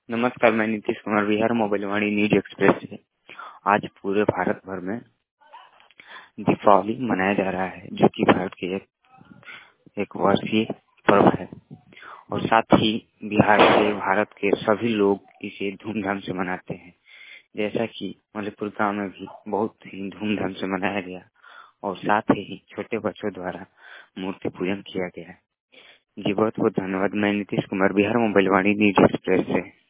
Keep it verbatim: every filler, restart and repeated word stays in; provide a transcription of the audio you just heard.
नमस्कार, मैं Nitish Kumar Bihar mobile Vani news express से। आज पूरे भारत भर में दीपावली मनाया जा रहा है, जो कि भारत के एक, एक वर्षीय पर्व है और साथ ही बिहार के भारत के सभी लोग इसे धूमधाम से मनाते हैं। जैसा कि मलयपुर गांव में भी बहुत ही धूमधाम से मनाया गया और साथ ही छोटे बच्चों द्वारा मूर्ति पूजन किया गया। जी बहुत बहुत धन्यवाद। मैं Nitish Kumar Bihar mobile Vani news express से।